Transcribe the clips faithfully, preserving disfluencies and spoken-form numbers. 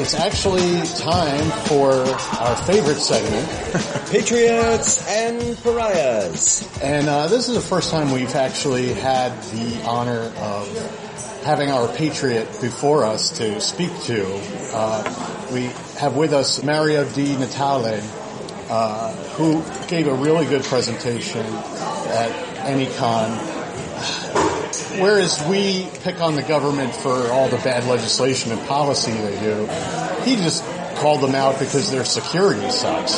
it's actually time for our favorite segment, Patriots and Pariahs. And uh, this is the first time we've actually had the honor of having our patriot before us to speak to. Uh, we have with us Mario Di Natale, uh, who gave a really good presentation at Anycon. Whereas we pick on the government for all the bad legislation and policy they do, he just called them out because their security sucks.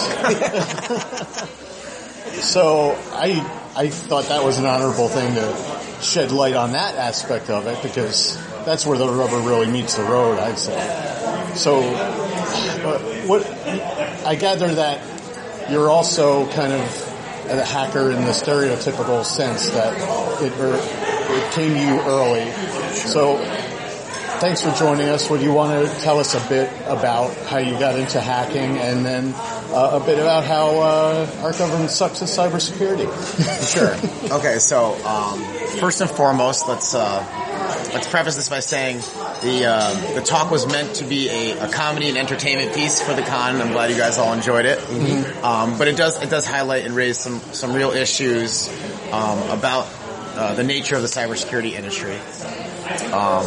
So I I thought that was an honorable thing to shed light on that aspect of it, because that's where the rubber really meets the road, I'd say. So uh, what I gather that you're also kind of a hacker in the stereotypical sense that it, or it came to you early. So thanks for joining us. Would you want to tell us a bit about how you got into hacking, and then uh, a bit about how uh, our government sucks at cybersecurity? Sure. Okay, so um, first and foremost, let's uh, let's preface this by saying the uh, the talk was meant to be a, a comedy and entertainment piece for the con. I'm glad you guys all enjoyed it. Mm-hmm. Um, but it does it does highlight and raise some some real issues um, about uh, the nature of the cybersecurity industry. Um,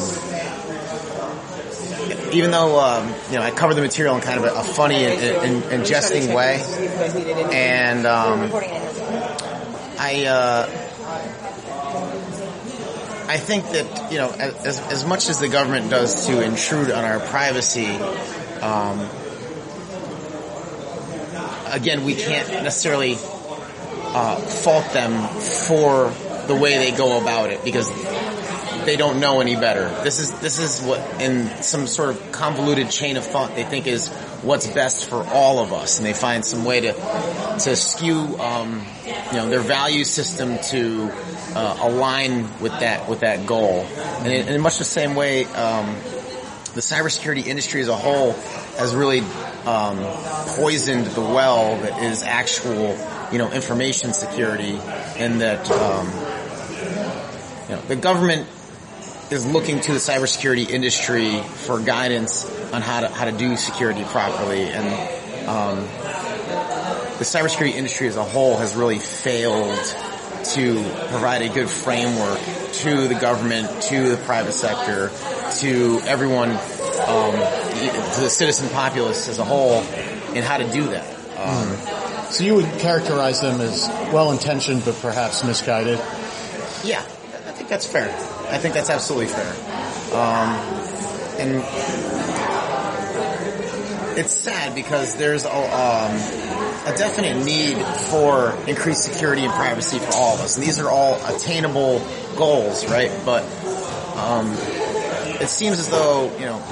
even though um, you know I covered the material in kind of a, a funny and, and, and jesting way, and um, I. Uh, I think that, you know, as as much as the government does to intrude on our privacy, um, again, we can't necessarily uh, fault them for the way they go about it, because they don't know any better. This is this is what, in some sort of convoluted chain of thought, they think is what's best for all of us, and they find some way to to skew, um, you know, their value system to uh, align with that with that goal. And in, in much the same way, um, the cybersecurity industry as a whole has really um, poisoned the well that is actual, you know, information security, and that um, you know, the government is looking to the cybersecurity industry for guidance on how to how to do security properly, and um, the cybersecurity industry as a whole has really failed to provide a good framework to the government, to the private sector, to everyone, um, to the citizen populace as a whole, in how to do that. Um, mm. So you would characterize them as well-intentioned but perhaps misguided? Yeah, I think that's fair. I think that's absolutely fair. Um, and it's sad because there's a, um, a definite need for increased security and privacy for all of us. And these are all attainable goals, right? But um, it seems as though, you know,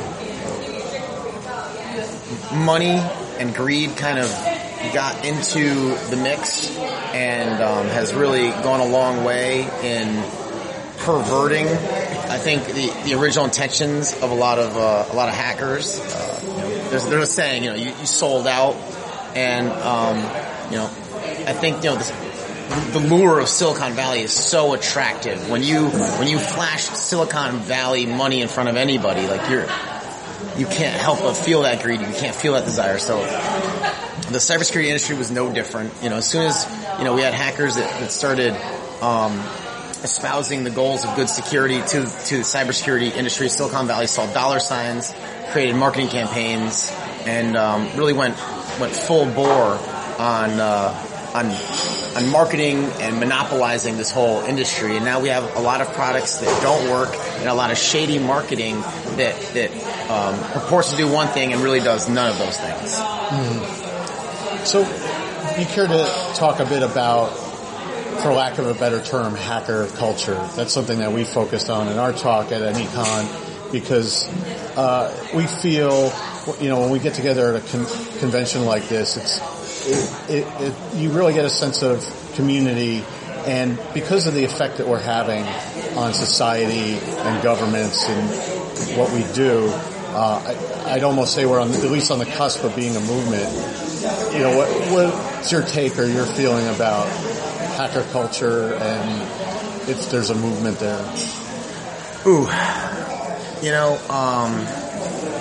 money and greed kind of got into the mix, and um, has really gone a long way in perverting, I think, the, the original intentions of a lot of uh, a lot of hackers. Uh, you know, there's, there's a saying, you know, you, you sold out, and um, you know, I think, you know, this, the lure of Silicon Valley is so attractive. When you when you flash Silicon Valley money in front of anybody, like you're you can't help but feel that greed. You can't feel that desire. So the cybersecurity industry was no different. You know, as soon as you know we had hackers that, that started Um, espousing the goals of good security to to the cybersecurity industry, Silicon Valley saw dollar signs, created marketing campaigns, and um, really went went full bore on uh, on on marketing and monopolizing this whole industry. And now we have a lot of products that don't work, and a lot of shady marketing that that um, purports to do one thing and really does none of those things. Mm. So, you care to talk a bit about, for lack of a better term, hacker culture? That's something that we focused on in our talk at Anycon, because uh, we feel, you know, when we get together at a con- convention like this, it's it, it, it, you really get a sense of community, and because of the effect that we're having on society and governments and what we do, uh, I, I'd almost say we're on, at least on the cusp of being a movement. You know, what, what's your take or your feeling about hacker culture, and if there's a movement there? Ooh, you know, um,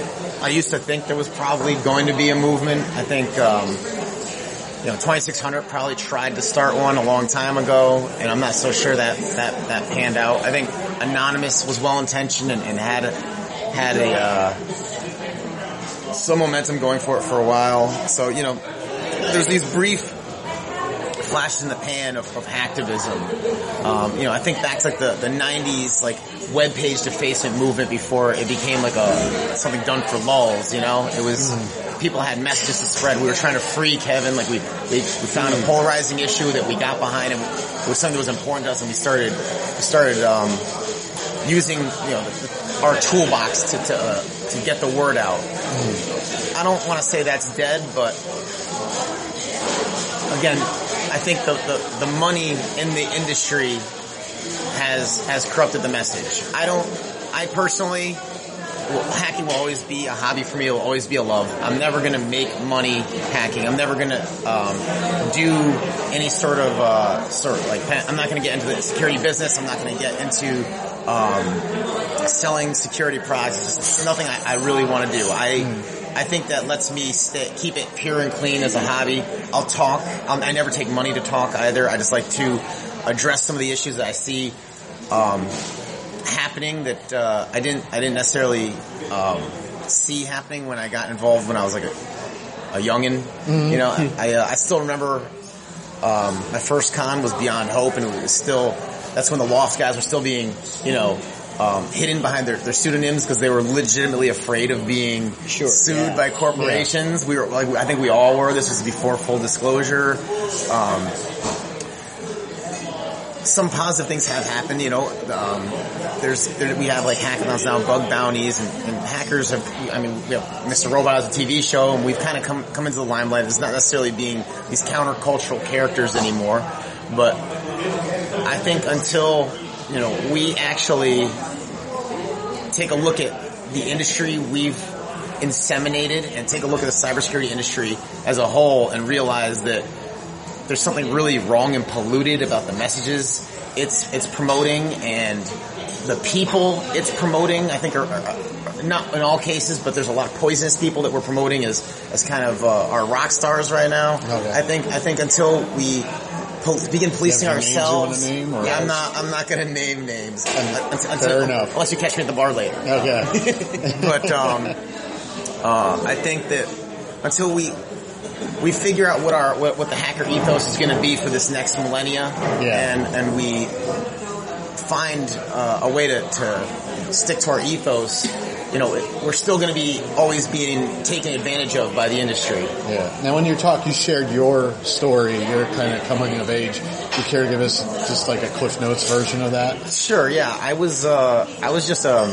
I used to think there was probably going to be a movement. I think, um, you know, twenty-six hundred probably tried to start one a long time ago, and I'm not so sure that that, that panned out. I think Anonymous was well-intentioned and, and had a, had a, uh, some momentum going for it for a while. So, you know, there's these brief flashes in the pan of, of hacktivism. Um, you know, I think back to like the, the nineties, like web page defacement movement before it became like a, something done for lulz, you know? It was, mm. people had messages to spread. We were trying to free Kevin. Like we, we, we found a polarizing issue that we got behind, and it was something that was important to us, and we started, we started, um, using, you know, the, the, our toolbox to, to, uh, to get the word out. Mm. I don't want to say that's dead, but again, I think the, the, the money in the industry has has corrupted the message. I don't, I personally, well, hacking will always be a hobby for me. It will always be a love. I'm never going to make money hacking. I'm never going to um, do any sort of, uh, sort of like, I'm not going to get into the security business. I'm not going to get into um, selling security products. It's nothing I, I really want to do. I... I think that lets me stay, keep it pure and clean as a hobby. I'll talk. I'll, I never take money to talk either. I just like to address some of the issues that I see um, happening that uh, I didn't I didn't necessarily um, see happening when I got involved when I was like a, a youngin. Mm-hmm. You know, I I, uh, I still remember um, my first con was Beyond Hope, and it was still that's when the Loft guys were still being, you know, Um, hidden behind their, their pseudonyms because they were legitimately afraid of being sure, sued yeah. by corporations. Yeah. We were like, I think we all were. This was before full disclosure. Um, some positive things have happened, you know. Um, there's there, we have like hackathons now, bug bounties, and, and hackers have. I mean, we have Mister Robot as a T V show, and we've kind of come come into the limelight. It's not necessarily being these countercultural characters anymore, but I think until, you know, we actually take a look at the industry we've inseminated and take a look at the cybersecurity industry as a whole and realize that there's something really wrong and polluted about the messages it's it's promoting, and the people it's promoting, I think, are, are not in all cases, but there's a lot of poisonous people that we're promoting as as kind of uh, our rock stars right now. Okay. I think I think until we Pol- begin policing ourselves. Name, yeah, I'm not. I'm not going to name names. Until, Fair enough. Unless you catch me at the bar later. Okay. But um, uh, I think that until we we figure out what our what, what the hacker ethos is going to be for this next millennia, yeah. and and we find uh, a way to, to stick to our ethos, you know, we're still going to be always being taken advantage of by the industry. Yeah. Now, when you talk, you shared your story, your kind of coming of age. Do you care to give us just like a Cliff Notes version of that? Sure. Yeah. I was, uh, I was just, um,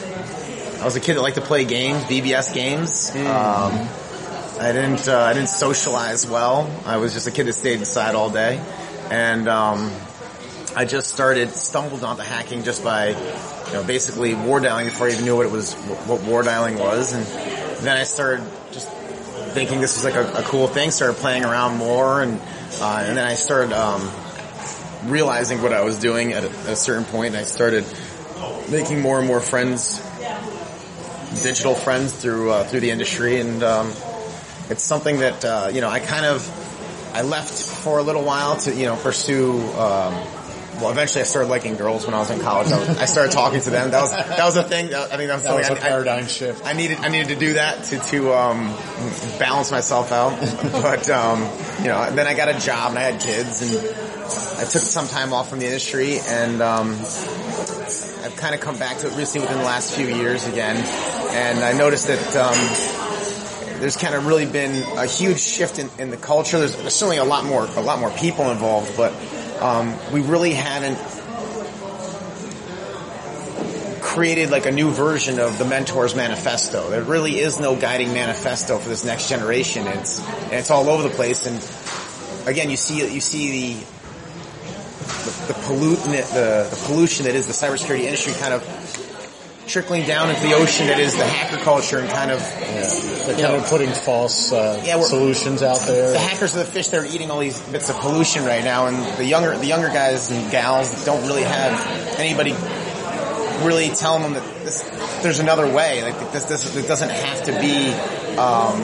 I was a kid that liked to play games, B B S games. Mm. Um, I didn't, uh, I didn't socialize well. I was just a kid that stayed inside all day, and um, I just started, stumbled onto hacking just by, you know, basically war dialing before I even knew what it was, what war dialing was. And then I started just thinking this was like a, a cool thing, started playing around more, and, uh, and then I started, um, realizing what I was doing at a, at a certain point, and I started making more and more friends, digital friends through, uh, through the industry. And, um, it's something that, uh, you know, I kind of, I left for a little while to, you know, pursue, um, well, eventually I started liking girls when I was in college. I, was, I started talking to them. That was that was a thing. I think that was, that was a I, paradigm I, shift. I needed I needed to do that to to um, balance myself out. But um, you know, then I got a job and I had kids, and I took some time off from the industry, and um, I've kind of come back to it recently within the last few years again. And I noticed that um, there's kind of really been a huge shift in, in the culture. There's, there's certainly a lot more a lot more people involved, but Um, we really haven't created like a new version of the Mentor's Manifesto. There really is no guiding manifesto for this next generation. It's and it's all over the place. And again, you see you see the the, the pollutant the, the pollution that is the cybersecurity industry kind of trickling down into the ocean that is the hacker culture, and kind of yeah. They're kind know, of putting false uh, yeah, solutions out there. The hackers are the fish that are eating all these bits of pollution right now, and the younger the younger guys and gals don't really have anybody really telling them that this, there's another way. Like this, this, it doesn't have to be. Um,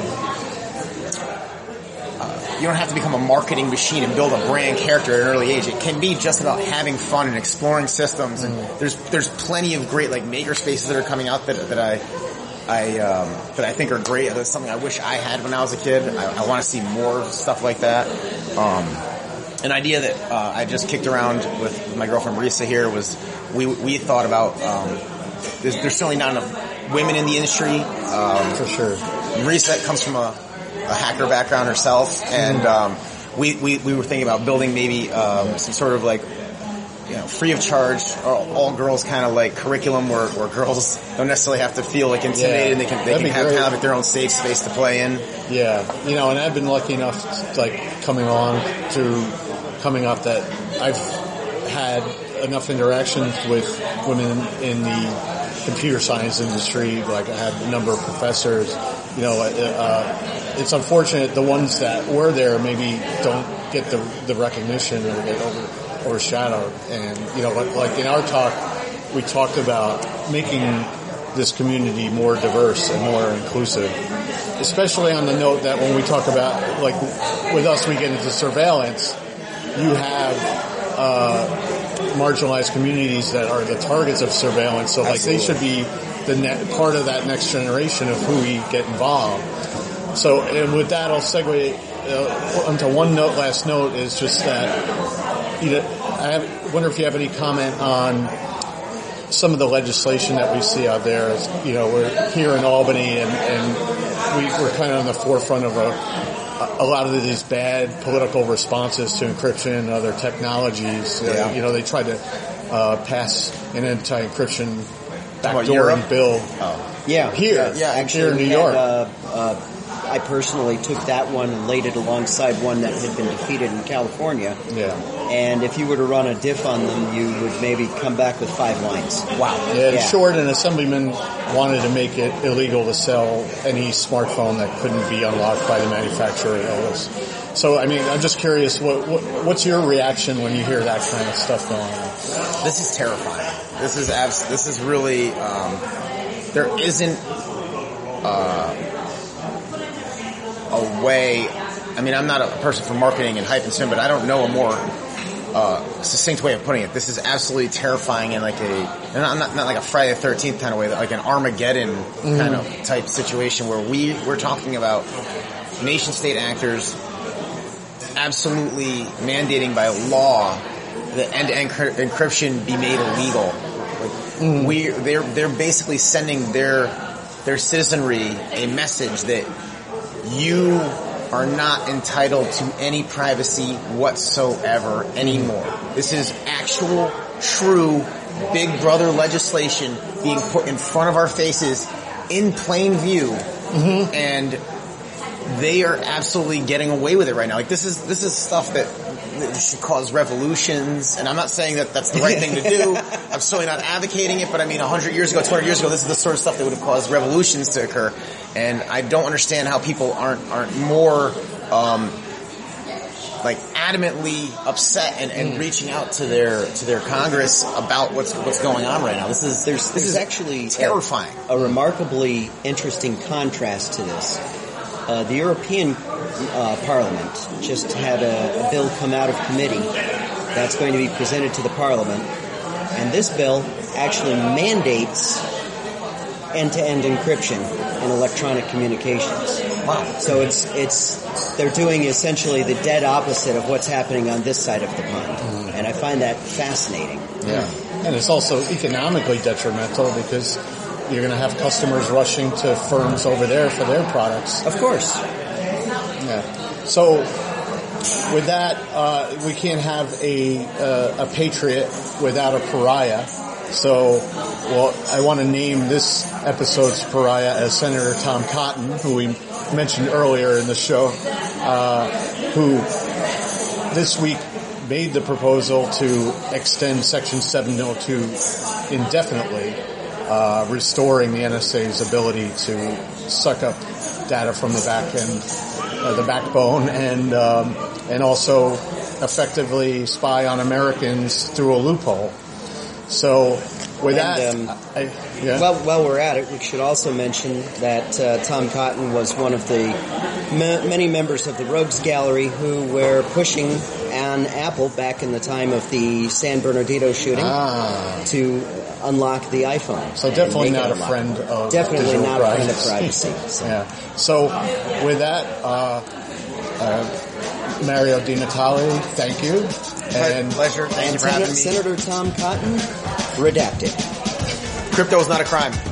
uh, you don't have to become a marketing machine and build a brand character at an early age. It can be just about having fun and exploring systems. And Mm. there's there's plenty of great like maker spaces that are coming out that that I. I um, that I think are great. That's something I wish I had when I was a kid. I, I want to see more stuff like that. Um, an idea that uh, I just kicked around with my girlfriend Marisa here was we we thought about. Um, there's, there's certainly not enough women in the industry. Um, For sure. Marisa comes from a, a hacker background herself, and um, we, we we were thinking about building maybe um, some sort of like. You know, free of charge, all, all girls kind of like curriculum where, where girls don't necessarily have to feel like intimidated. Yeah, and they can they that'd can be have great. kind of their own safe space to play in. Yeah, you know, and I've been lucky enough, like, coming on through coming up that I've had enough interactions with women in the computer science industry. Like, I had a number of professors. You know, uh, it's unfortunate the ones that were there maybe don't get the the recognition or get over. overshadowed. And, you know, like, like in our talk, we talked about making this community more diverse and more inclusive, especially on the note that when we talk about, like, with us, we get into surveillance, you have, uh, marginalized communities that are the targets of surveillance. So, like, Absolutely. they should be the ne- part of that next generation of who we get involved. So, and with that, I'll segue uh, onto one note, last note, is just that, you know, I have, wonder if you have any comment on some of the legislation that we see out there. As, you know, we're here in Albany, and, and we, we're kind of on the forefront of a, a lot of these bad political responses to encryption and other technologies. Yeah. Uh, you know, they tried to uh, pass an anti-encryption About backdooring Europe? bill Oh. Yeah, here, yeah, actually, here in we New had, York. Uh, uh, I personally took that one and laid it alongside one that had been defeated in California. Yeah. And if you were to run a diff on them, you would maybe come back with five lines. Wow. Yeah, in Yeah. short, an assemblyman wanted to make it illegal to sell any smartphone that couldn't be unlocked by the manufacturer of those. So, I mean, I'm just curious, what, what what's your reaction when you hear that kind of stuff going on? This is terrifying. This is abs- this is really um, there isn't uh, a way. I mean, I'm not a person for marketing and hype and spin, but I don't know a more uh, succinct way of putting it. This is absolutely terrifying in like a, and not, not, not like a Friday the thirteenth kind of way, but like an Armageddon mm. kind of type situation where we we're talking about nation state actors absolutely mandating by law that end-to-end encryption be made illegal. Like, mm. we they're they're basically sending their their citizenry a message that you are not entitled to any privacy whatsoever anymore. This is actual, true, Big Brother legislation being put in front of our faces in plain view, mm-hmm. and they are absolutely getting away with it right now. Like this is this is stuff that, that should cause revolutions, and I'm not saying that that's the right thing to do. I'm certainly not advocating it, but I mean, one hundred years ago, two hundred years ago, this is the sort of stuff that would have caused revolutions to occur. And I don't understand how people aren't aren't more um, like adamantly upset and, and mm. reaching out to their to their Congress about what's what's going on right now. This is there's this there's is actually terrifying. A, a remarkably interesting contrast to this. Uh, the European uh, Parliament just had a, a bill come out of committee that's going to be presented to the Parliament, and this bill actually mandates end-to-end encryption in electronic communications. Wow! So it's it's they're doing essentially the dead opposite of what's happening on this side of the pond, mm. and I find that fascinating. Yeah, and it's also economically detrimental because you're going to have customers rushing to firms over there for their products. Of course. Yeah. So with that, uh, we can't have a uh, a patriot without a pariah. So, well, I want to name this episode's pariah as Senator Tom Cotton, who we mentioned earlier in the show, uh, who this week made the proposal to extend Section seven oh two indefinitely, uh, restoring the N S A's ability to suck up data from the back end, uh, the backbone, and um, and also effectively spy on Americans through a loophole. So With And, that, um, I, yeah. Well, while we're at it, we should also mention that uh, Tom Cotton was one of the ma- many members of the Rogues Gallery who were pushing on Apple back in the time of the San Bernardino shooting ah. to unlock the iPhone. So definitely and make not it a unlock. friend of Definitely digital not a friend of privacy. privacy. So. Yeah. So with that, uh, uh, Mario Di Natale, thank you. And Pleasure. Thank And you for having Senator, me. Senator Tom Cotton, redacted. Crypto is not a crime.